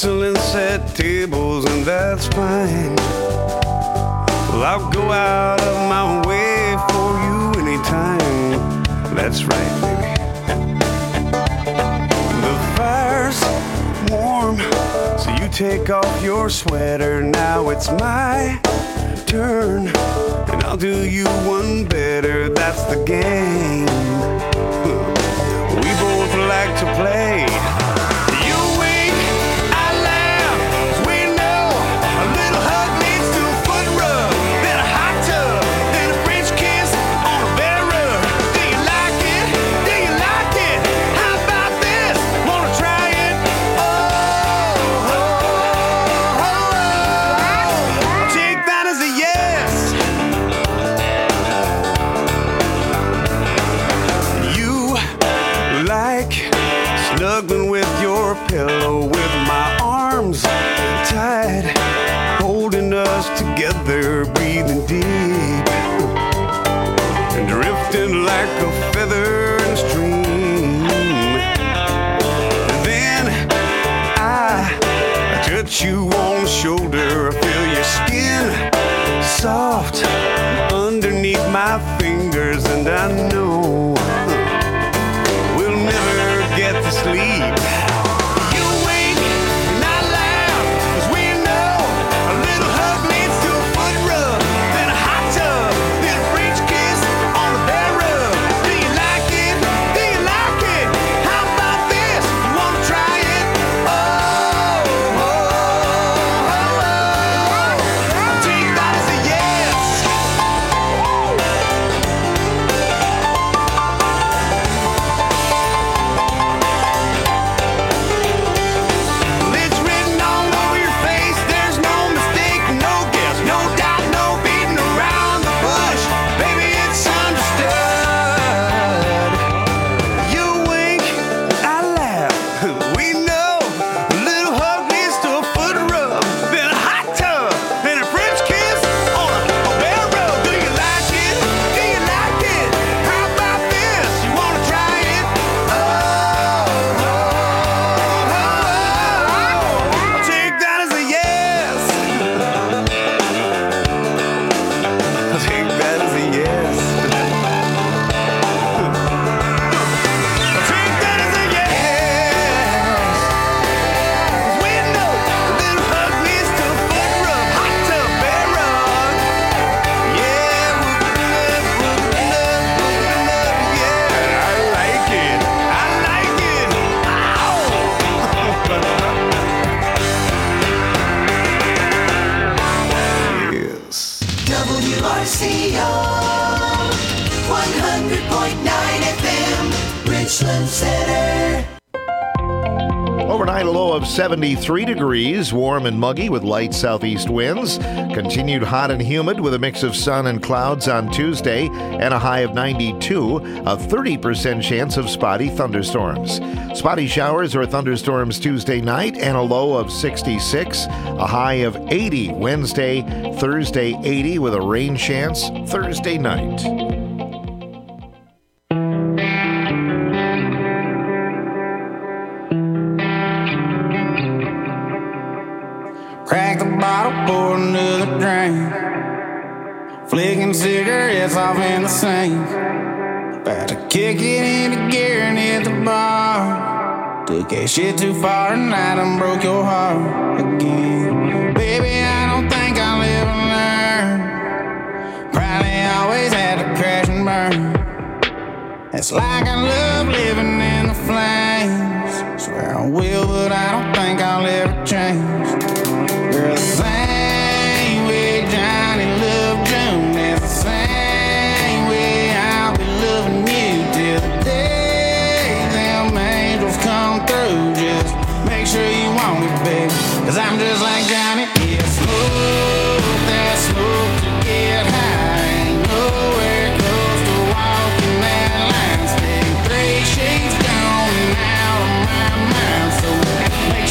Excellent set tables, and that's fine. Well, I'll go out of my way for you anytime. That's right, baby. The fire's warm, so you take off your sweater. Now it's my turn, and I'll do you one better. That's the game. We both like to play. You wink, I laugh, 'cause we know a little hug leads to a foot rub, then a hot tub, then a French kiss on a bear rug. Do you like it? Do you like it? How about this? Wanna try it? Oh, oh, oh, oh. I'll take that as a yes. You like snuggling with your pillow, with my arms tied, holding us together, breathing deep, and drifting like a feather in a stream. Then I touch you on the shoulder, I feel your skin soft underneath my fingers, and I know we'll never get to sleep. You wink and I laugh, 'cause we know a little hug leads to a foot rub, then a hot tub, then a French kiss on the bear rug. Do you like it? Do you like it? How about this? You wanna try it? Oh, oh, oh, oh. I'll take that as a yes. It's written all over your face. There's no mistake, no guess, no doubt, no beating around the bush. Baby, it's understood. You wink, I laugh. We know a little hug leads to a foot rub, then a hot tub, then a French kiss on a bear rug. Do you like it? Do you like it? How about this? You wanna try it? Oh, oh, oh, oh. I'll take that as a yes. I'll take that as a yes. I'll take that as a yes. 'Cause we know a little hug leads to a foot rub, hot tub, bear rug. Yeah, whoopin' up, yeah. I like it. I like it. Ow. Yes. WRCO 100.9 FM, Richland Center. Overnight, a low of 73 degrees, warm and muggy with light southeast winds. Continued hot and humid with a mix of sun and clouds on Tuesday and a high of 92, a 30% chance of spotty thunderstorms. Spotty showers or thunderstorms Tuesday night and a low of 66, a high of 80 Wednesday, Thursday 80 with a rain chance Thursday night. Crack the bottle, pour another drink. Flicking cigarettes off in the sink. About to kick it into gear and hit the bar. Took that shit too far and I done broke your heart again. Baby, I don't think I'll ever learn. Probably always had to crash and burn. It's like I love living in the flames. Swear I will, but I don't think I'll ever change. Girl, the same way Johnny loved June, that's the same way I'll be loving you till the day them angels come through. Just make sure you want me, baby, 'cause I'm just like Johnny. Yeah, smoke that smoke to get high. Ain't nowhere close to walking that line. Stay 3 shades down and out of my mind. So make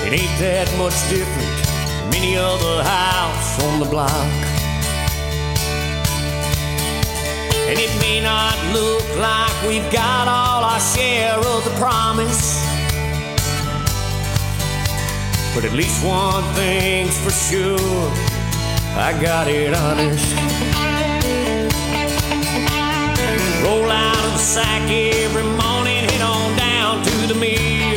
It ain't that much different from any other house on the block. And it may not look like we've got all our share of the promise, but at least one thing's for sure, I got it honest. Roll out of the sack every morning, head on down to the mill.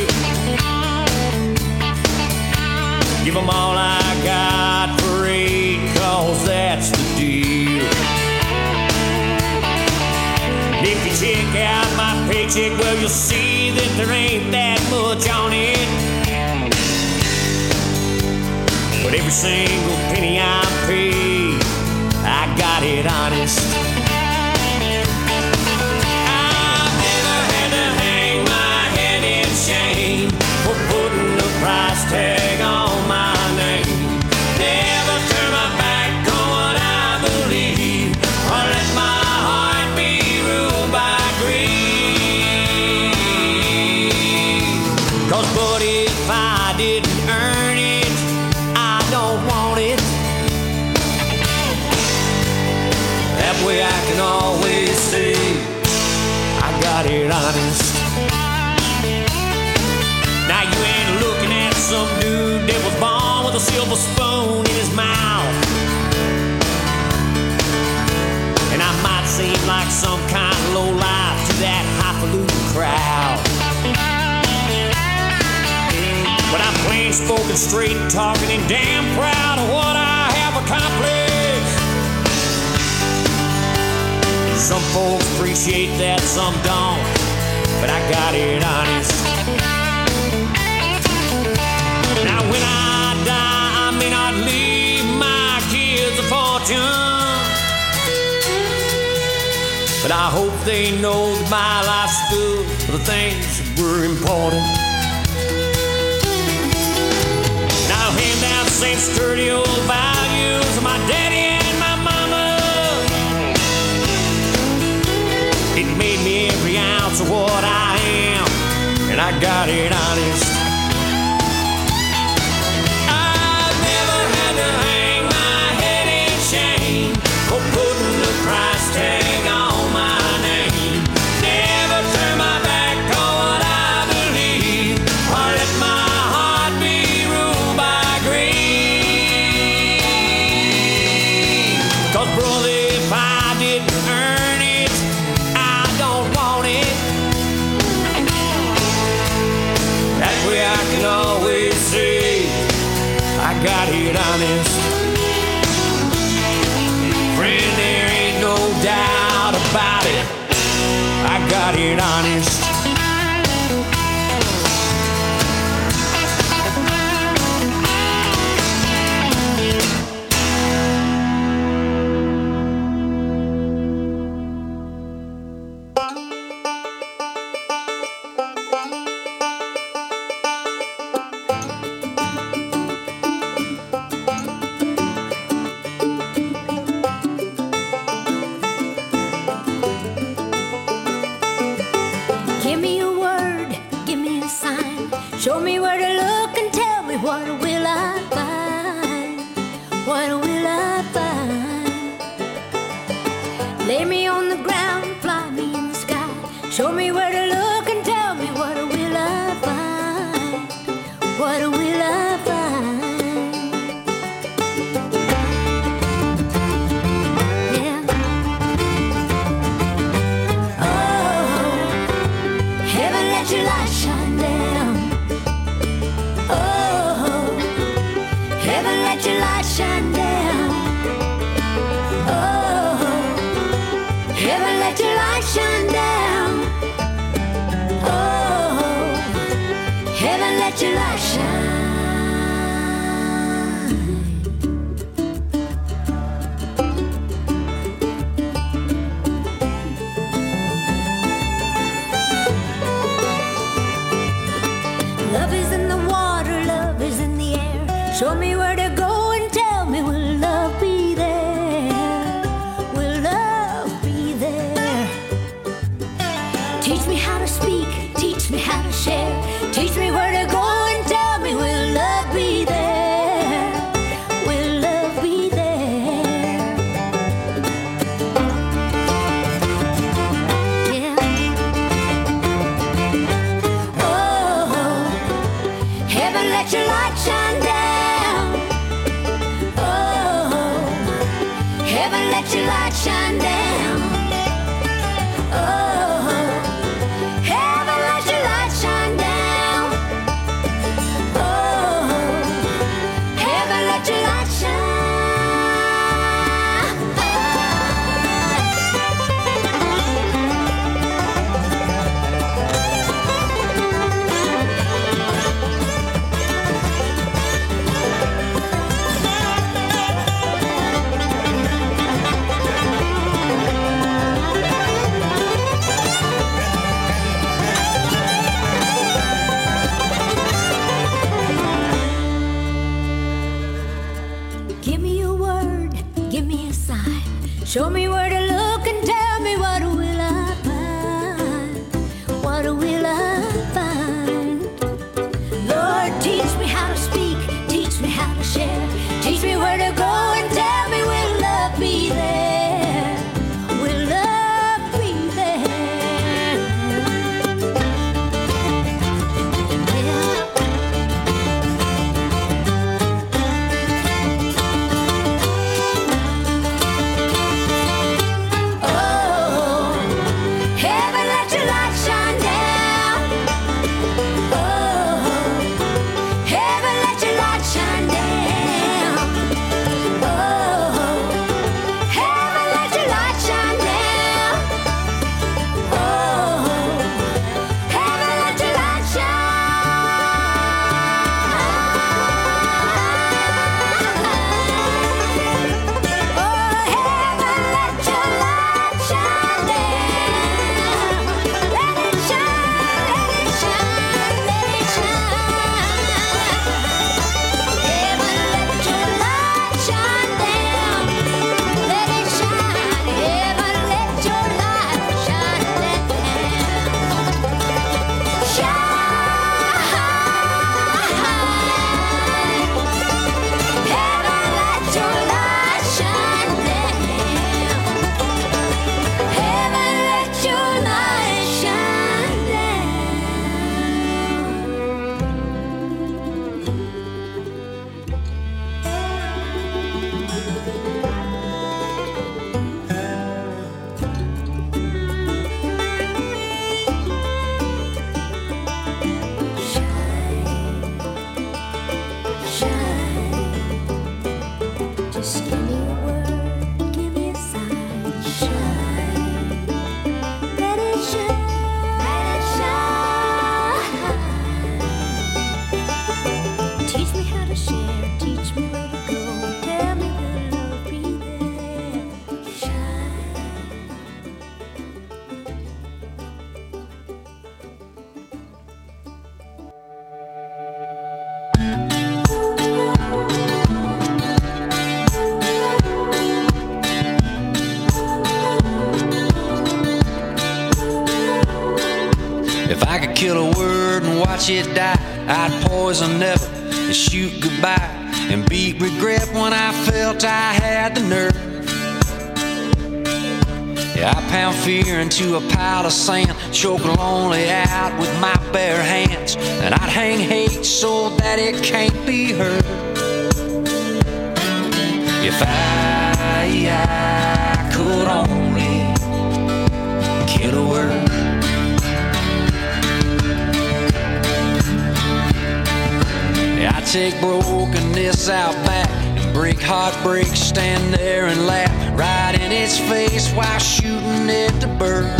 Give them all I got for 8, 'cause that's the deal. If you check out my paycheck, well, you'll see that there ain't that much on it. But every single penny I pay, I got it honest. I've never had to hang my head in shame for putting a price tag on my name. Never turn my back on what I believe, or let my heart be ruled by greed. 'Cause buddy, if I didn't earn it, I don't want it. That way I can always say I got it honest. Now you ain't looking at some dude that was born with a silver spoon in his mouth. And I might seem like some kind of low life to that highfalutin crowd, but I'm plain spoken, straight talking, and damn proud of what I have accomplished. Some folks appreciate that, some don't, but I got it honest. Now when I die, I may not leave my kids a fortune, but I hope they know that my life stood for the things that were important. And I'll hand down the same sturdy old values of my daddy and my mama. It made me every ounce of what I am, and I got it honest. I've never had to hang my head in shame for putting the price tag on my name. Never turn my back on what I believe, or let my heart be ruled by greed. 'Cause brother, if I didn't earn it, I don't want it. That way I can always say I got it honest. Friend, there ain't no doubt about it, I got it honest. Give me a word, give me a sign. Show me where to look and tell me what will I find? What will I find? Lay me on the ground, fly me in the sky. Show me where to look and tell me what will I find? What will I find? Yeah. Oh, heaven, let your light shine down. Oh, heaven, let your light shine down. Oh, heaven, let your light shine down. Oh, heaven, let your light shine. Love is in the water, love is in the air. Show me where to go and tell me, will love be there? Will love be there? Teach me how to speak, teach me how to share. Teach me where to go and tell me, will love If I could kill a word and watch it die, I'd poison never and shoot goodbye and beat regret when I felt I had the nerve. Yeah, I pound fear into a pile of sand, choke lonely out with my bare hands, and I'd hang hate so that it can't be heard. If I could only kill a word. Yeah, I take brokenness out back and break heartbreak, stand there and laugh right in its face while shooting it to burn.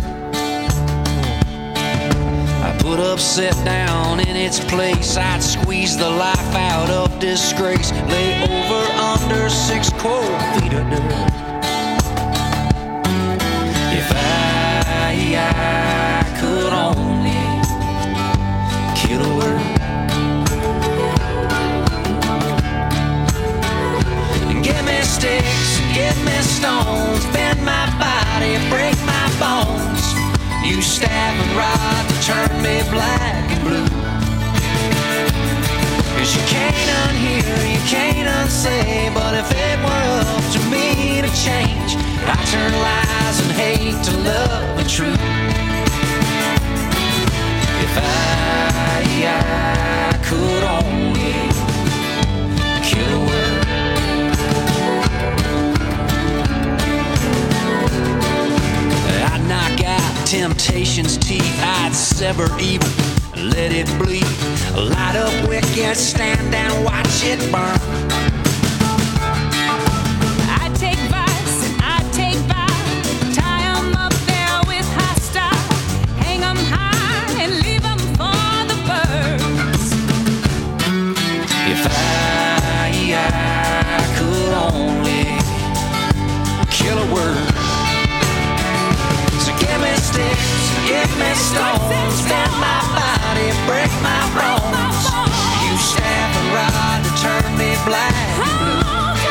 I put upset down in its place, I'd squeeze the life out of disgrace, lay over under 6 cold feet of dirt. If I could only kill a word. Give me sticks, give me stones, bend my body, break my bones. You stab and rod to turn me black and blue. 'Cause you can't unhear, you can't unsay, but if it were up to me to change, I'd turn lies and hate to love and truth. If I could only kill a word. I'd knock out temptation's teeth, I'd sever evil, let it bleed, light up wicked, stand and watch it burn. I'd take vice and I'd take vile, tie 'em up there with high style, hang 'em high and leave 'em for the birds. If I could only kill a word. Give me sticks, give me stones, bend my body, break my bones. You stab and rod to turn me black and blue.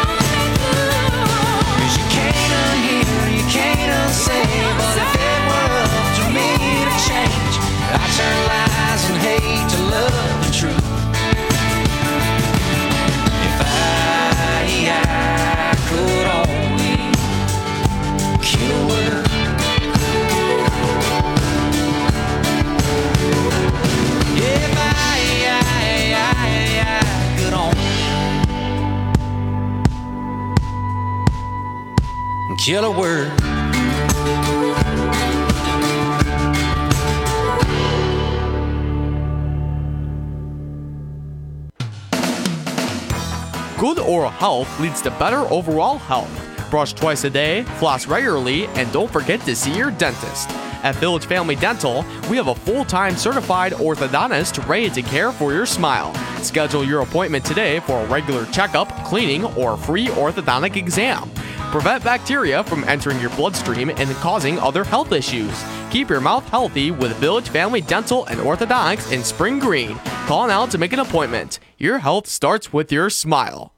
'Cause you can't unhear, you can't unsay, but if it were up to me to change, I'd turn lies and hate to love and truth. If I could only kill a word. If I could only kill a word. Good oral health leads to better overall health. Brush twice a day, floss regularly, and don't forget to see your dentist. At Village Family Dental, we have a full-time certified orthodontist ready to care for your smile. Schedule your appointment today for a regular checkup, cleaning, or free orthodontic exam. Prevent bacteria from entering your bloodstream and causing other health issues. Keep your mouth healthy with Village Family Dental and Orthodontics in Spring Green. Call now to make an appointment. Your health starts with your smile.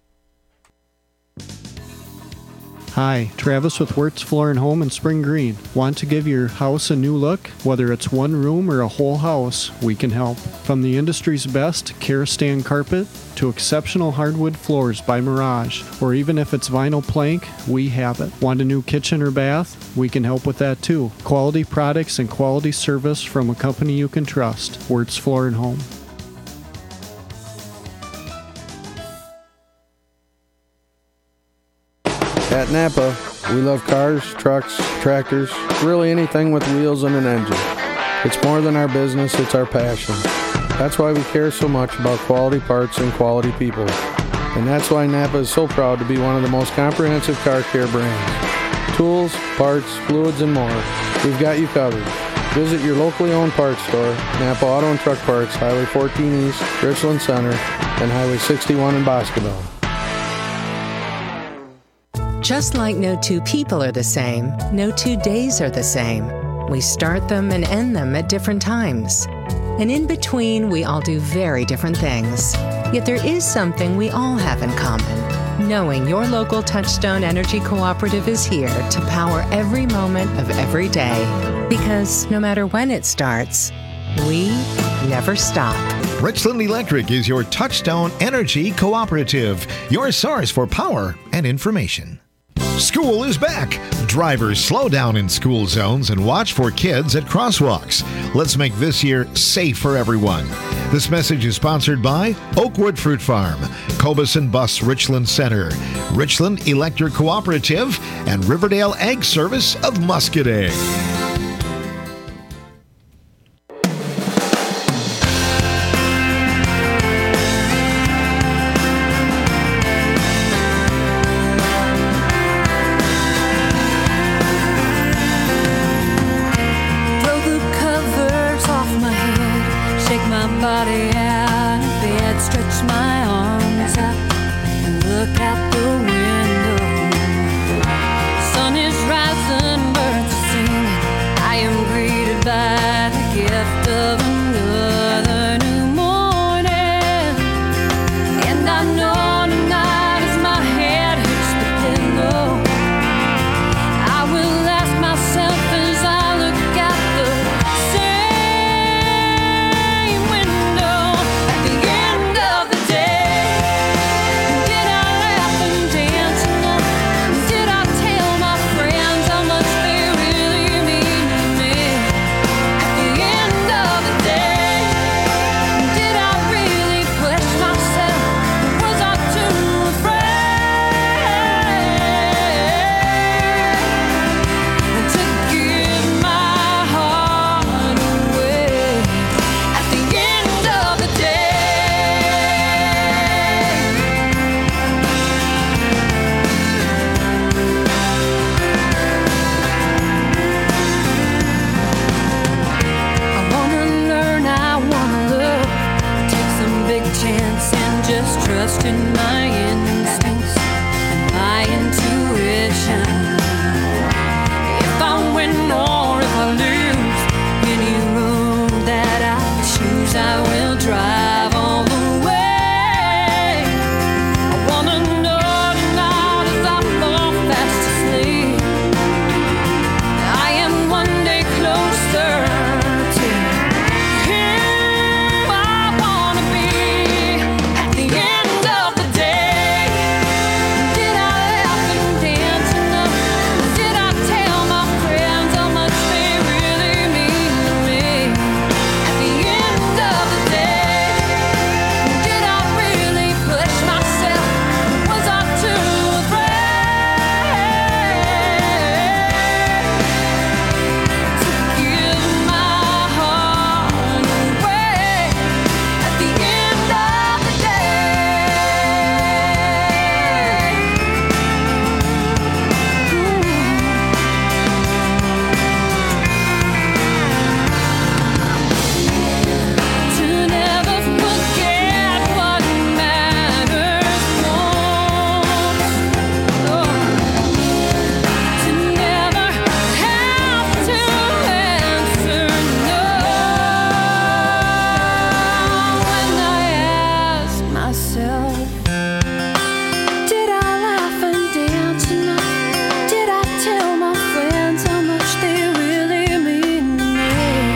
Hi, Travis with Wirtz Floor and Home in Spring Green. Want to give your house a new look? Whether it's one room or a whole house, we can help. From the industry's best Kerastane carpet to exceptional hardwood floors by Mirage, or even if it's vinyl plank, we have it. Want a new kitchen or bath? We can help with that too. Quality products and quality service from a company you can trust. Wirtz Floor and Home. At Napa, we love cars, trucks, tractors, really anything with wheels and an engine. It's more than our business, it's our passion. That's why we care so much about quality parts and quality people. And that's why Napa is so proud to be one of the most comprehensive car care brands. Tools, parts, fluids, and more. We've got you covered. Visit your locally owned parts store, Napa Auto and Truck Parts, Highway 14 East, Richland Center, and Highway 61 in Boscoville. Just like no two people are the same, no 2 days are the same. We start them and end them at different times. And in between, we all do very different things. Yet there is something we all have in common. Knowing your local Touchstone Energy Cooperative is here to power every moment of every day. Because no matter when it starts, We never stop. Richland Electric is your Touchstone Energy Cooperative, your source for power and information. School is back. Drivers, slow down in school zones and watch for kids at crosswalks. Let's make this year safe for everyone. This message is sponsored by Oakwood Fruit Farm, Cobus and Bus Richland Center, Richland Electric Cooperative, and Riverdale Ag Service of Muscadet. Body out of bed, stretch my arms out and look out the window. Sun is rising, birds are singing. I am greeted by the gift of another new morning. And I know tonight as my head hits the pillow, I will ask myself as I look out the trust in my instincts and my intuition. If I win or if I lose, any road that I choose, I will drive all the way. I wanna know tonight as I fall fast asleep, I am one day closer to who I wanna be at the end of the day. Did I laugh and dance enough? Did I tell my friends how much they really mean to me? At the end of the day, did I really push myself? Was I too afraid to give my heart away at the end of the day? To never forget what matters most. To never have to answer no when I ask myself, did I laugh and dance enough? Did I tell my friends how much they really mean to me?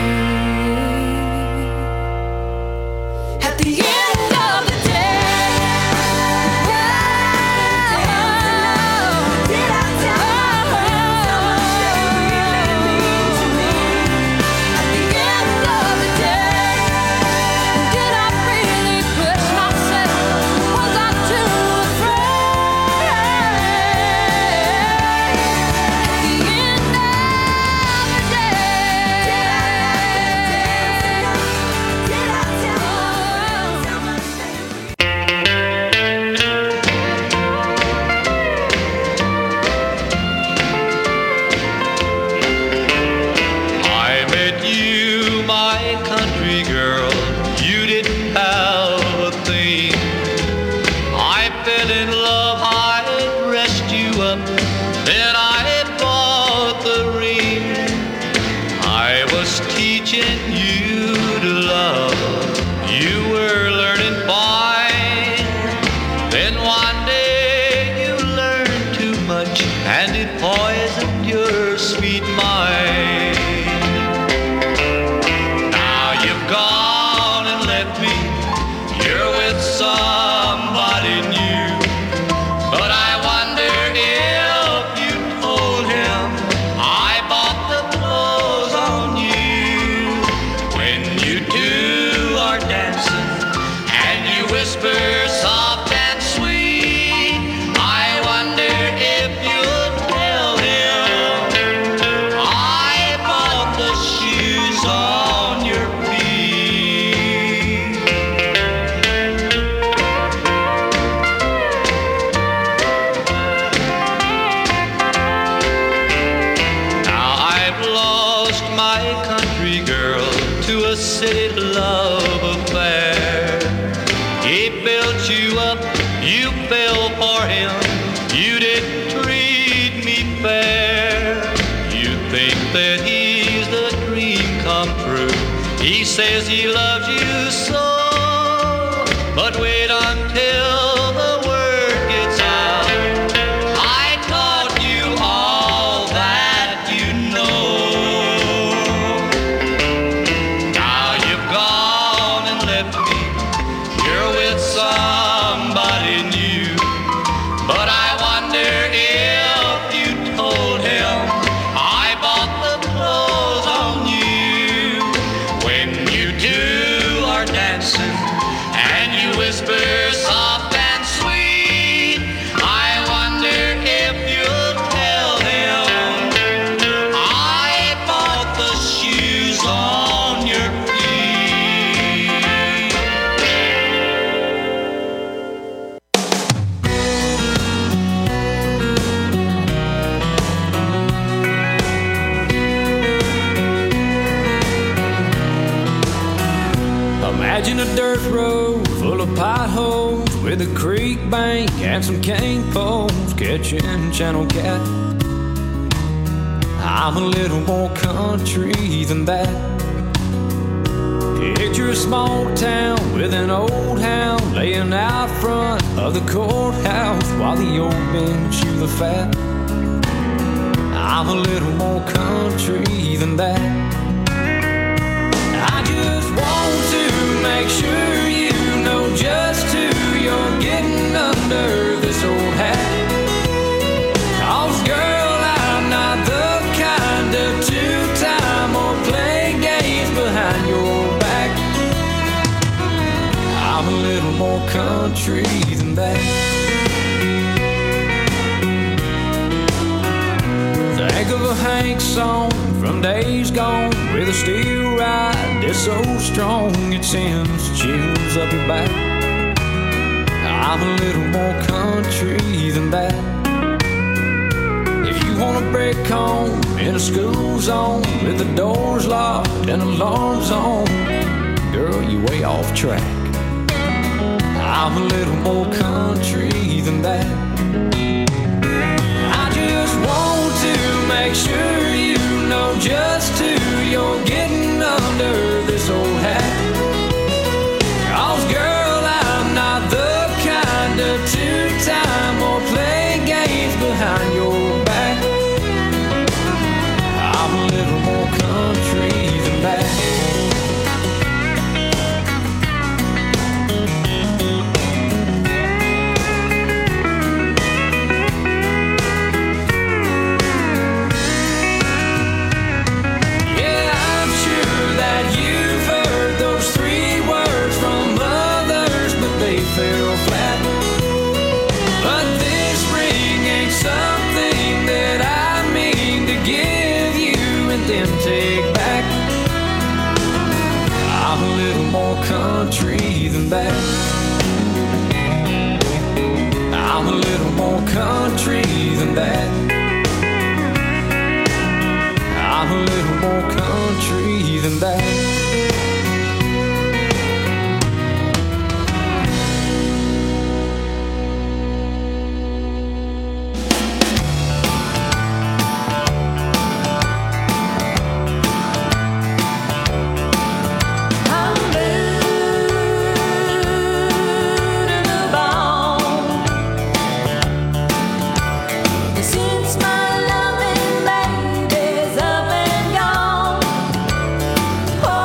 At the end of the day, did I tell my friends how much they really mean to me? At the end of the day, did I really push myself? Was I too afraid? At the end of the day, did I tell how much I met you, my country girl. You didn't have a thing. I fell in love, I dressed you up, then I bought the ring. I was teaching you to love, you were learning fine. Then one day you learned too much and it poisoned your sweet mind. Now you a love affair. He built you up, you fell for him, you didn't treat me fair. You think that he's the dream come true. He says he loves you so, but wait until the word gets out. I taught you all that you know. Now you've gone and left me, you're with somebody new. But I wonder if you told him I bought the clothes on you. When you two are dancing and you whisper soft and sweet, I wonder if you'll tell him I bought the shoes on your feet. Imagine a dirt road full of potholes with a creek bank and some cane poles catching channel cat. I'm a little more country than that. Picture a small town with an old hound laying out front of the courthouse while the old men chew the fat. I'm a little more country than that. I just want to make sure you know just who you're getting under this old hat. 'Cause girl, I'm not the kind of two-time or play games behind your back. I'm a little more country than that. Think of a Hank song from days gone with a steel ride that's so strong it sends chills up your back. I'm a little more country than that. If you want to break home in a school zone with the doors locked and alarms on, girl, you way off track. I'm a little more country than that. I just want to make sure you know just who you're getting under this old hat. 'Cause girl, I'm not the kind of two-time or play games behind your back. I'm a little more country than that. Fell flat, but this ring ain't something that I mean to give you and then take back. I'm a little more country than that. I'm a little more country than that. I'm a little more country than that. Since my loving baby's up and gone,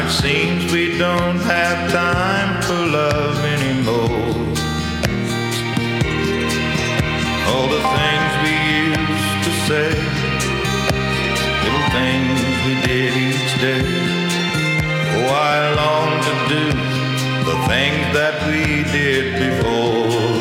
it seems we don't have time for love anymore. All the things we used to say, little things we did each day. Oh, I long to do the things that we did before.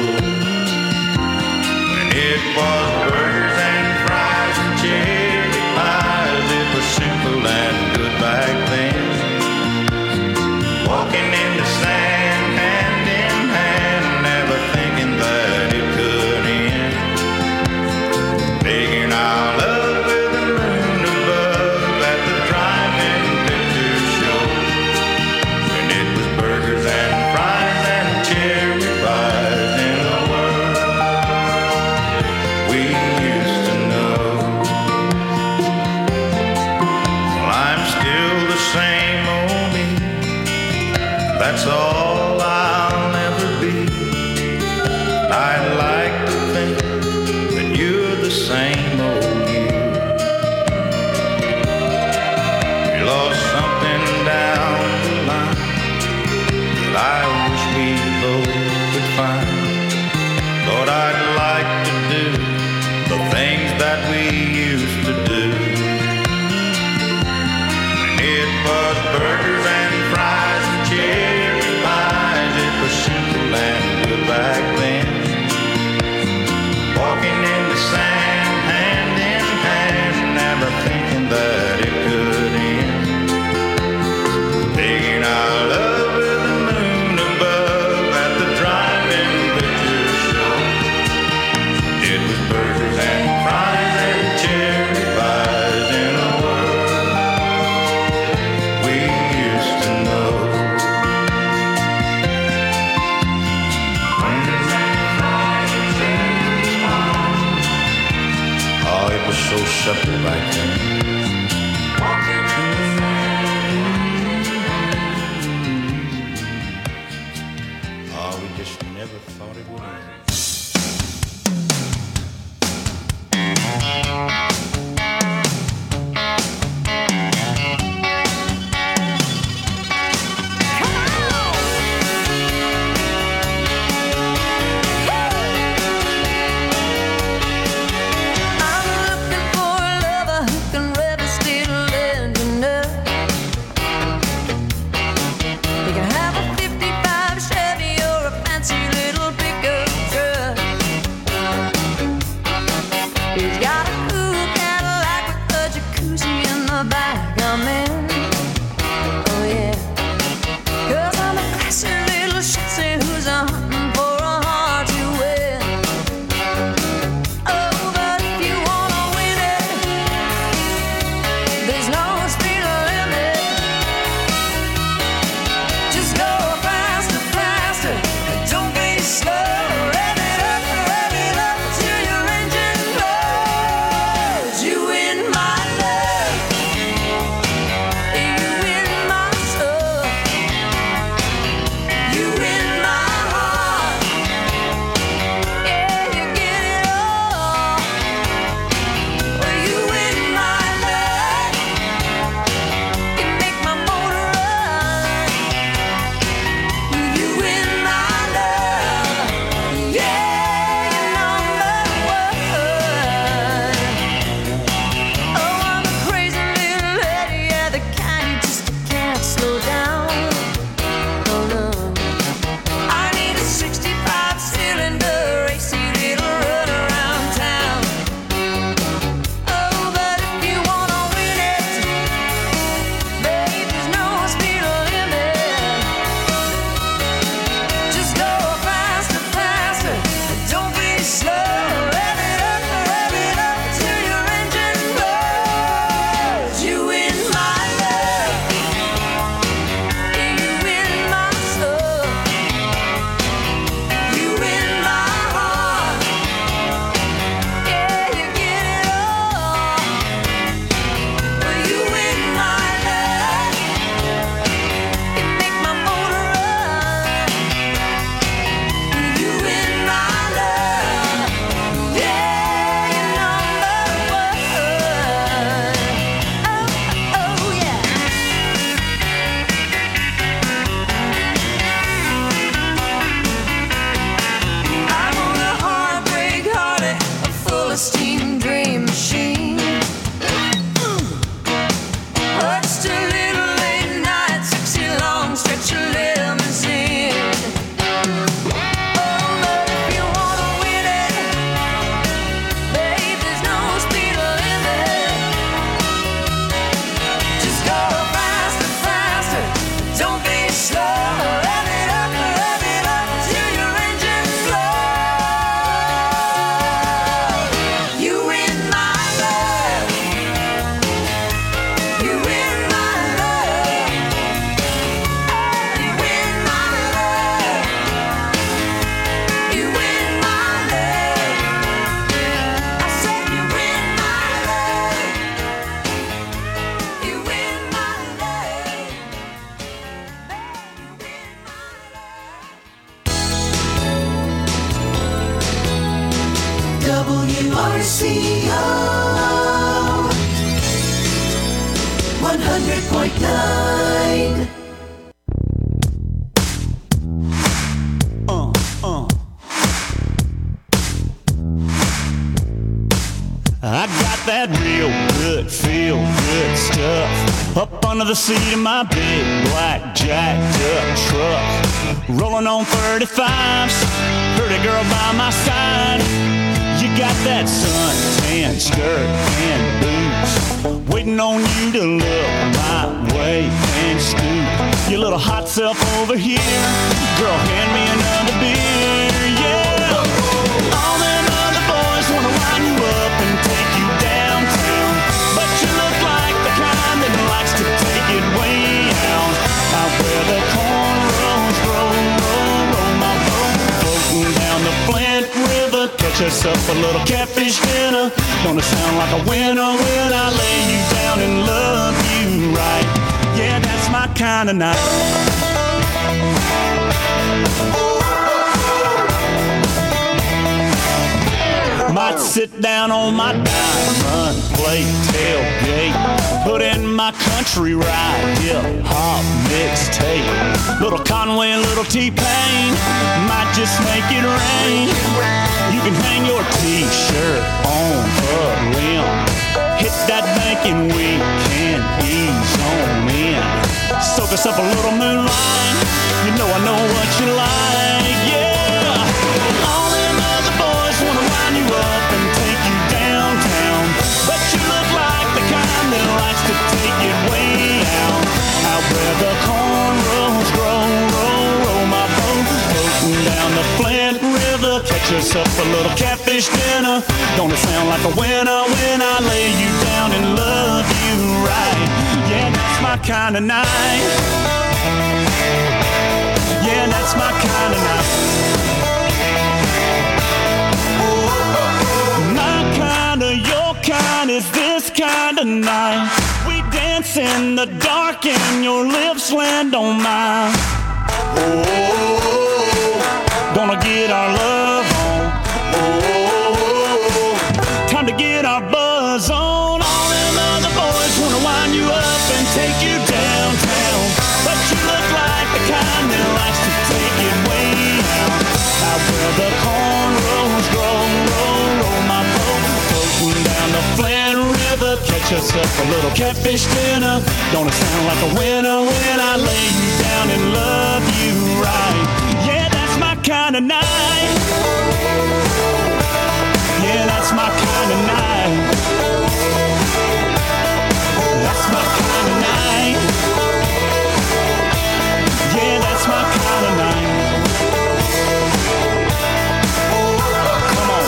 When it was burgers and fries and cherry pies, it was simple and good back then. Walking in the sand, hand in hand, never thinking that it could end. Making our love with the moon above at the drive-in picture show. And it was burgers and fries and cherry pies in a world we used to know. Well, I'm still the same old me. That's all I'll ever be. I'd like to think that you're the same old you. You lost something down the line that I wish we both could find. Lord, I'd like to do the things that we used to do. When it was burgers and fries and cherry pies, it was simple and good back then. Walking in the sand, hand in hand, never thinking that it could end. Taking our love with the moon above at the drive-in picture show. It was burgers and fries and cherry pies in a world we used to know. Oh, it was so simple back then. Oh, we just never thought it would end. I'm looking for a lover who can rather still lend a nerve. You can have a 55 Chevy or a fancy little pickup truck. He's got a cool Cadillac with a jacuzzi in the back. I'm in. Oh yeah. 'Cause I'm a classy little shitsy who's hunting for a heart to win. Oh, but if you wanna win it, there's no speed limit. Just go faster, faster. Don't be slow. Rev it up till your engine blows. You in my love, you in my soul, you in my heart. Yeah, you get it all. Well, you in my love, you make my motor run. You in my love, yeah, you're number one. Oh, I'm a crazy little lady, yeah, the kind you just can't slow down. Oh no, I need a 65 cylinder racy little run around town. Oh, but if you wanna win it, babe, there's no speed limit. Just go faster, faster. Don't be slow. Rev it up till your engine blows. You in my love, 100.9. I got that real good, feel good stuff up under the seat of my big black jacked up truck. Rolling on 35s, pretty girl by my side. You got that suntan skirt and boots, waiting on you to look my way and stoop. Your little hot self over here, girl, hand me another beer, yeah. All them other boys wanna line you up and take you downtown, but you look like the kind that likes to take it way out. Out where the cornrows roll my boat, floating down the Flint River. Catch us up a little catfish dinner. Gonna sound like a winner when I lay you down and love you right. Yeah, that's my kind of night. Might sit down on my diamond plate tailgate, put in my country ride, hip-hop mixtape. Little Conway, little T-Pain, might just make it rain. You can hang your T-shirt on a limb, hit that bank and we can ease on in. Soak us up a little moonlight, you know I know what you like, yeah. All them other boys wanna line you up and take you downtown, but you look like the kind that likes to take it way out. Out where the cornrows roll my boat, floating down the Flint River. Catch us up a little catfish dinner. Gonna sound like a winner when I lay you down and love you right. Yeah, that's my kind of night. Yeah, that's my kind of night. My kind of, your kind is this kind of night. We dance in the dark and your lips land on mine. Gonna get our love on. Time to get our buzz on. All them other boys wanna wind you up and take you downtown, but you look like the kind that likes to take it way out. Out where the cornrows roll my boat, floating down the Flint River. Catch us up a little catfish dinner. Gonna sound like a winner when I lay you down and love you right. Yeah, that's my kind of night. Yeah, that's my kind of night. That's my kind of night. Yeah, that's my kind of night. Come on.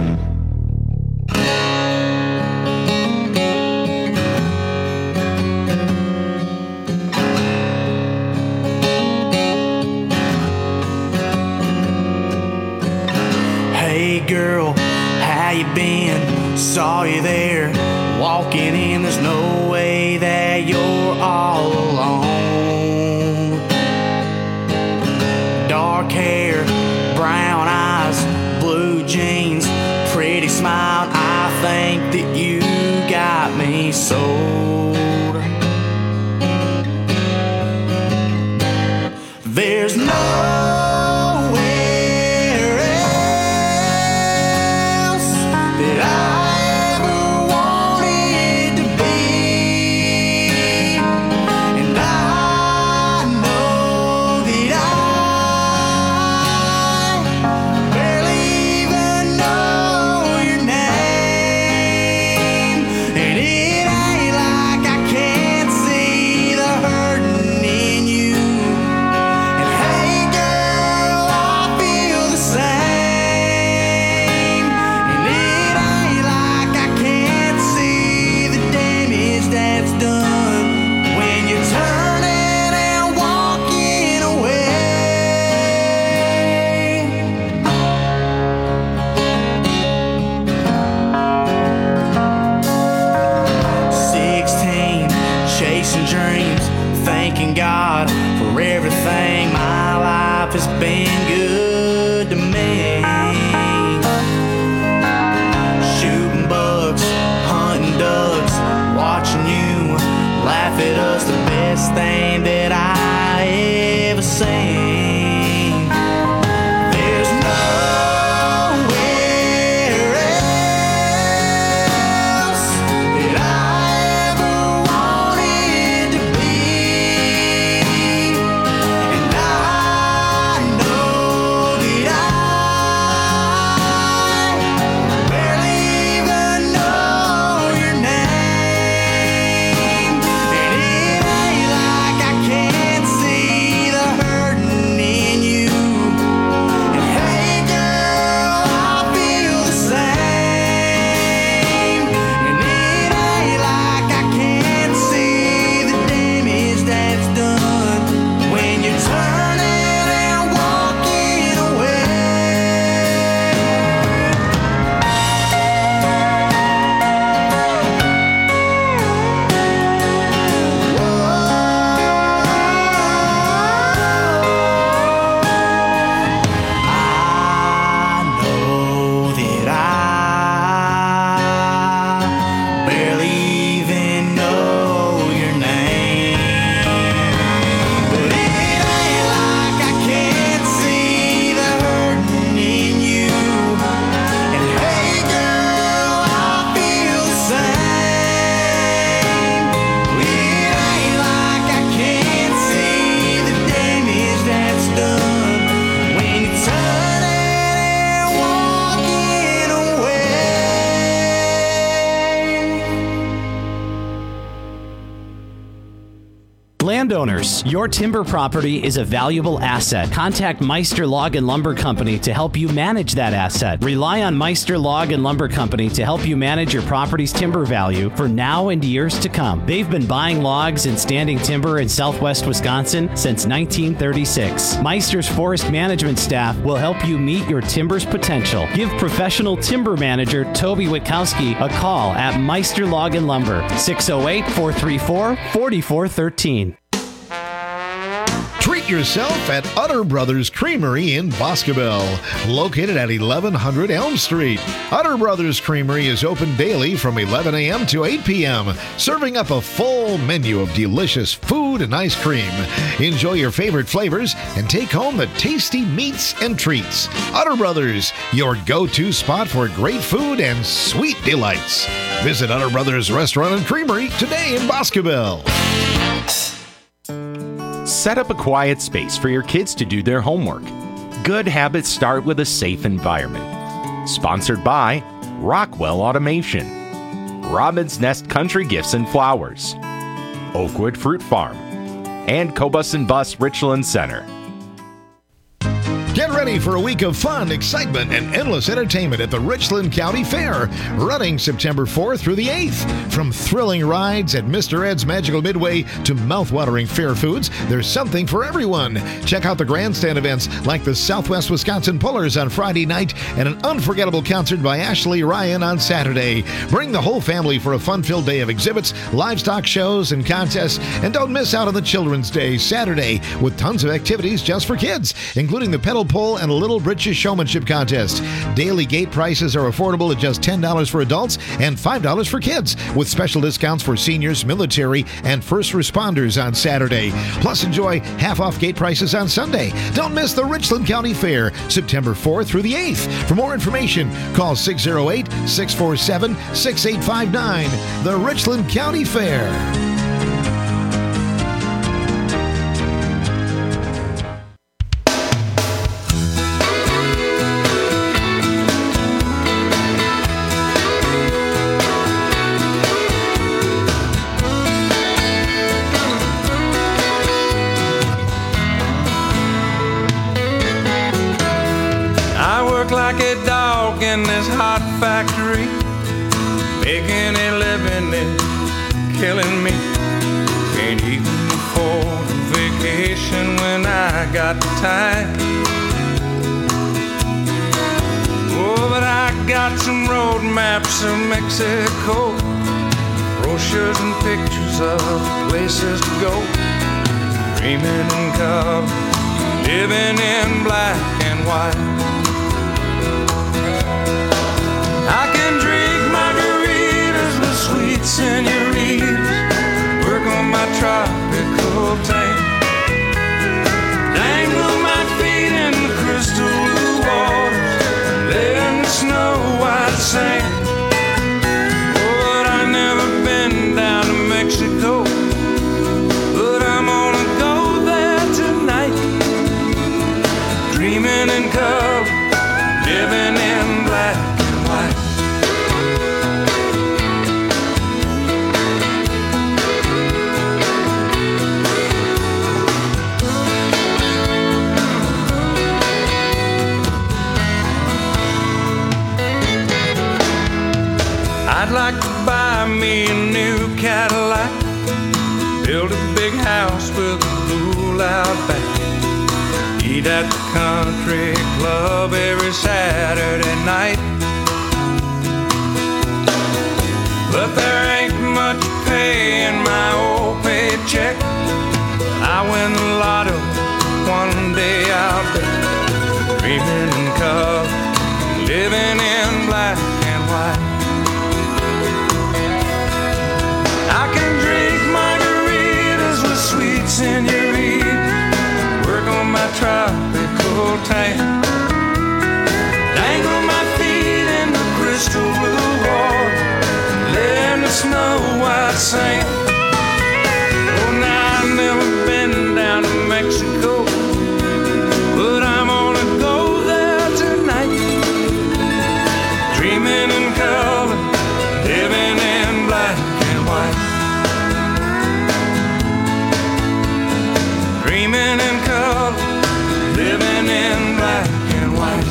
Hey girl, how you been? Saw you there, walking in. There's no way that you're all alone. Dark hair, brown eyes, blue jeans, pretty smile. I think that you got me sold. There's nowhere else that I ever wanted to be, and I know that I barely even know your name, and it ain't like I can't see the hurting in you. And hey girl, I feel the same, and it ain't like I can't see the damage that's done when you're turning and walking away. 16, chasing dreams, thanking God for everything. My life has been good to me. Shoot name that I ever sang. There's nowhere else that I ever wanted to be, and I know that I barely even know your name. And it ain't like I can't see the hurting in you. And hey girl, I feel the same. And it ain't like I can't see the damage that's done when you're turning and walking away. I know that I barely even know your name, but it ain't like I can't see the hurting in you. And hey girl, I feel the same. It ain't like I can't see the damage that's done when you're turning and walking away. Landowners, your timber property is a valuable asset. Contact Meister Log and Lumber Company to help you manage that asset. Rely on Meister Log and Lumber Company to help you manage your property's timber value for now and years to come. They've been buying logs and standing timber in southwest Wisconsin since 1936. Meister's forest management staff will help you meet your timber's potential. Give professional timber manager Toby Witkowski a call at Meister Log and Lumber, 608-434-4413. Treat yourself at Utter Brothers Creamery in Boscobel, located at 1100 Elm Street. Utter Brothers Creamery is open daily from 11 a.m. to 8 p.m., serving up a full menu of delicious food and ice cream. Enjoy your favorite flavors and take home the tasty meats and treats. Utter Brothers, your go-to spot for great food and sweet delights. Visit Utter Brothers Restaurant and Creamery today in Boscobel. Set up a quiet space for your kids to do their homework. Good habits start with a safe environment. Sponsored by Rockwell Automation, Robin's Nest Country Gifts and Flowers, Oakwood Fruit Farm, and Cobus and Bus Richland Center. Get ready for a week of fun, excitement, and endless entertainment at the Richland County Fair, running September 4th through the 8th. From thrilling rides at Mr. Ed's Magical Midway to mouth-watering fair foods, there's something for everyone. Check out the grandstand events like the Southwest Wisconsin Pullers on Friday night and an unforgettable concert by Ashley Ryan on Saturday. Bring the whole family for a fun-filled day of exhibits, livestock shows, and contests, and don't miss out on the Children's Day Saturday with tons of activities just for kids, including the pedal pole and a Little Britches showmanship contest. Daily gate prices are affordable at just $10 for adults and $5 for kids, with special discounts for seniors, military, and first responders on Saturday. Plus, enjoy half-off gate prices on Sunday. Don't miss the Richland County Fair, September 4th through the 8th. For more information, call 608-647-6859. The Richland County Fair. Like a dog in this hot factory, making a living is killing me. Can't even afford a vacation when I got the time. Oh, but I got some road maps of Mexico, brochures and pictures of places to go. Dreaming in color, living in black and white. I can drink margaritas with sweet senoritas, work on my tropical tank. color, living in black and white. I'd like to buy me a new Cadillac, build a big house with a pool out back, eat at the country club every Saturday night. But there ain't much pay in my old paycheck. I win the lotto one day I'll be dreaming in color, living in black and white. I can drink margaritas with sweet senorita, work on my tropical tan, dangle my feet in the crystal blue water, lay in the snow white sand. Oh, now I've never been down to Mexico, but I'm gonna go there tonight, dreaming in color, living in black and white. Dreaming in color, living in black and white.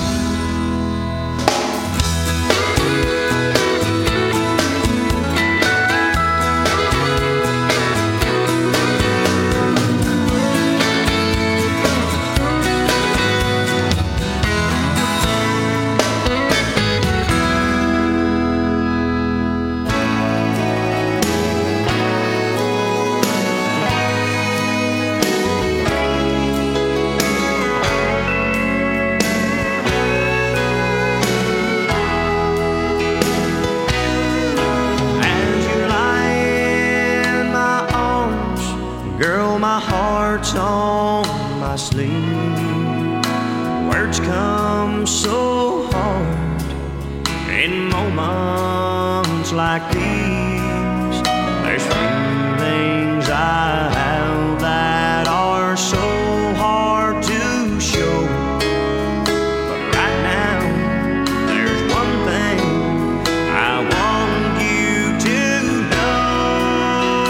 On my sleeve, words come so hard in moments like these. There's feelings I have that are so hard to show, but right now there's one thing I want you to know.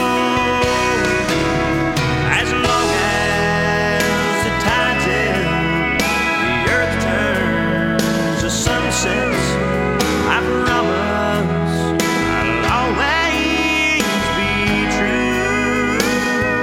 As long as the tide's in, the earth turns, the sun sets, I promise I'll always be true.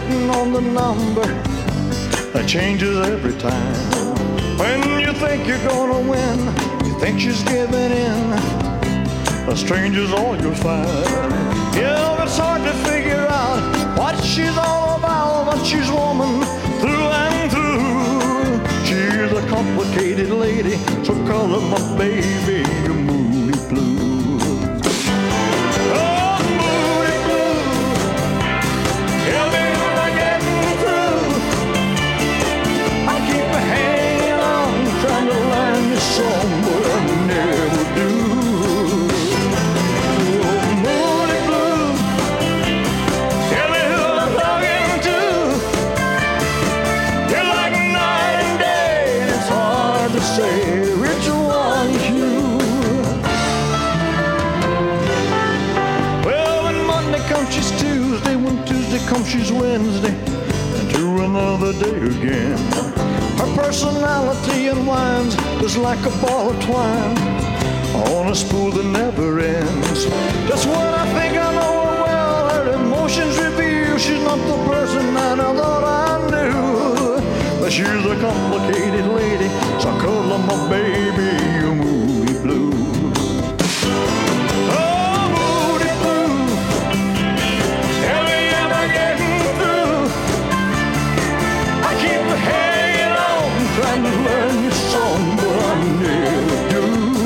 betting on the number that changes every time. When you think you're gonna win, you think she's giving in. A stranger's all you'll find. Yeah, it's hard to figure out what she's all about, but she's woman through and through. She's a complicated lady, so call her my baby, a Moody Blue. Oh, Moody Blue, tell me when I'm getting through. I keep hanging on, trying to learn this song, but I never do. Come she's Wednesday and to another day again. Her personality unwinds just like a ball of twine on a spool that never ends. Just when I think I know her well, her emotions reveal she's not the person that I thought I knew. But she's a complicated lady, so I call her my baby, a Moody Blue. Trying to learn your song, but I never do.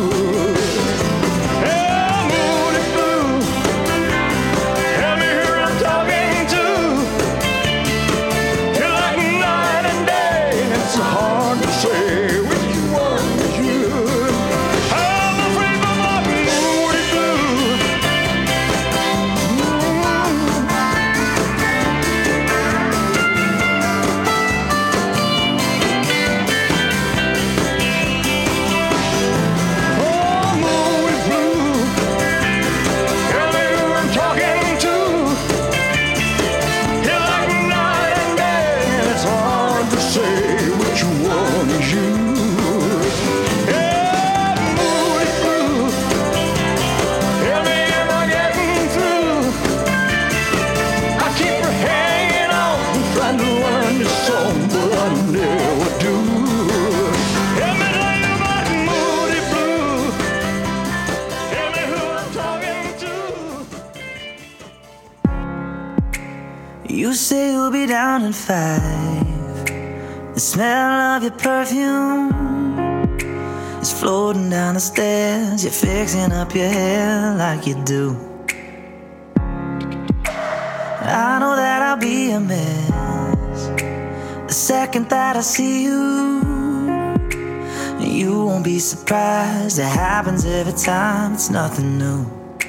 Hey, Moody Blue, tell me who I'm talking to. You're like night and day, and it's hard to say which one is you. I'm afraid of my Moody Blue. You say you'll be down in 5. The smell of your perfume is floating down the stairs. You're fixing up your hair like you do. I know that I'll be a mess the second that I see you. You won't be surprised, it happens every time, it's nothing new.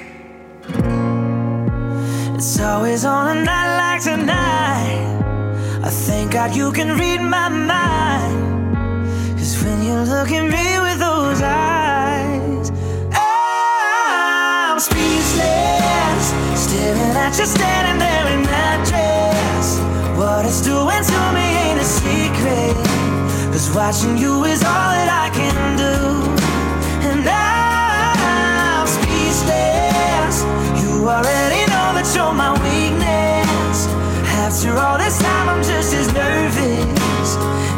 It's always on a night like tonight. I thank God you can read my mind. 'Cause when you look at me with those eyes, I'm speechless, staring at you standing there in that dress. What it's doing to me ain't a secret, 'cause watching you is all that I can do. And I'm speechless, you already know that you're my weakness.